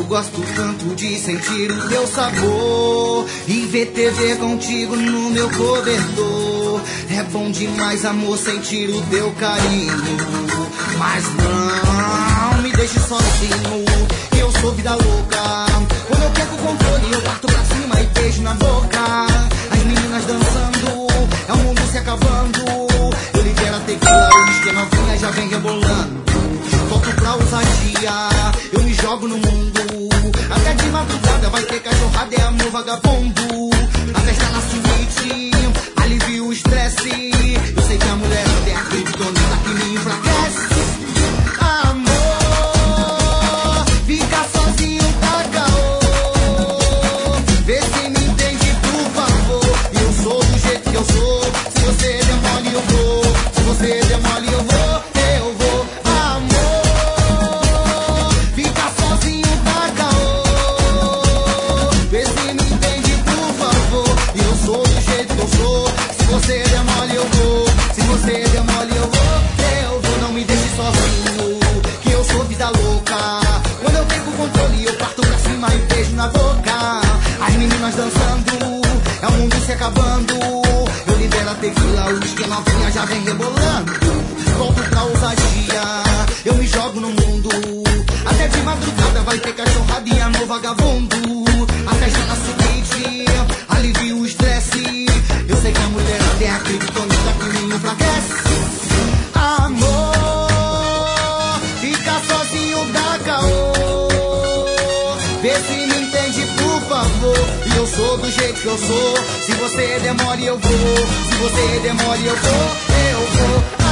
gosto tanto de sentir o teu sabor e ver TV contigo no meu cobertor. É bom demais, amor, sentir o teu carinho. Mas não me deixe sozinho, eu sou vida louca. Quando eu perco o controle, eu parto pra cima e beijo na boca. As meninas dançando, é o mundo se acabando. Eu libero a tequila, o uísque, a novinha já vem rebolando. Volto pra ousadia, eu me jogo no mundo. Até de madrugada vai ter cachorrada, é amor vagabundo. A festa na suíte, alivia o estresse. Eu sei que a mulher não tem a criptonita que me enfraquece. Amor, fica sozinho, tá caô. Vê se me entende, por favor. Eu sou do jeito que eu sou. Se você der mole, eu vou. Se você der mole, eu vou. Se você der mole eu vou, se você der mole eu vou, não me deixe sozinho, que eu sou vida louca. Quando eu perco o controle eu parto pra cima e beijo na boca. As meninas dançando, é o mundo se acabando. Eu libero a tequila, o uísque, a novinha já vem rebolando. Volto pra ousadia, eu me jogo no mundo. Até de madrugada vai ter cachorradinha no vagabundo. A festa na suíte, alivia o estresse. Eu sei que a mulher tem a criptonita que me enfraquece. Amor, fica sozinho, dá caô. Vê se me entende, por favor. E eu sou do jeito que eu sou. Se você der mole eu vou. Se você der mole eu vou.